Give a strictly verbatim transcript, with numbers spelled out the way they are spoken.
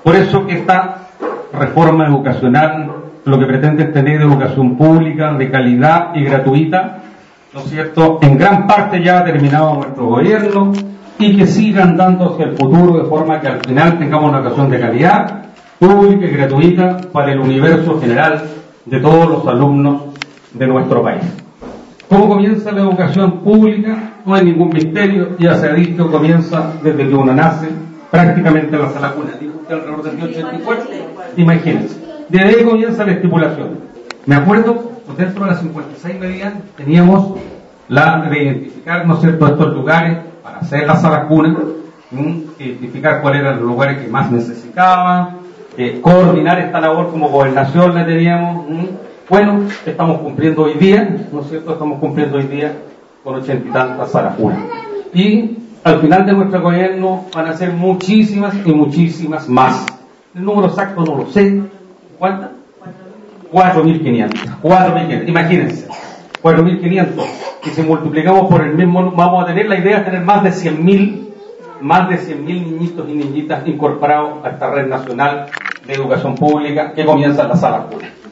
Por eso que esta reforma educacional lo que pretende es tener educación pública de calidad y gratuita, ¿no es cierto?, en gran parte ya ha terminado nuestro gobierno, y que sigan dando hacia el futuro de forma que al final tengamos una educación de calidad, pública y gratuita para el universo general de todos los alumnos de nuestro país. ¿Cómo comienza la educación pública? No hay ningún misterio, ya se ha dicho, comienza desde que uno nace, prácticamente en la sala cuna. Dijo usted alrededor del ochenta y cuatro, imagínense. Desde ahí comienza la estipulación. Me acuerdo, dentro de las cincuenta y seis medidas, teníamos la de identificar, ¿no es cierto?, estos lugares para hacer la sala cuna, identificar cuáles eran los lugares que más necesitaban, eh, coordinar esta labor como gobernación la teníamos. ¿m? Bueno, estamos cumpliendo hoy día, ¿no es cierto?, estamos cumpliendo hoy día con ochenta y tantas salas cuna. Y al final de nuestro gobierno van a ser muchísimas y muchísimas más. El número exacto no lo sé. ¿Cuántas? cuatro mil quinientos. cuatro mil quinientos, imagínense. cuatro mil quinientos. Y si multiplicamos por el mismo, vamos a tener la idea de tener más de cien mil, más de cien mil niñitos y niñitas incorporados a esta red nacional de educación pública que comienza en la sala cuna.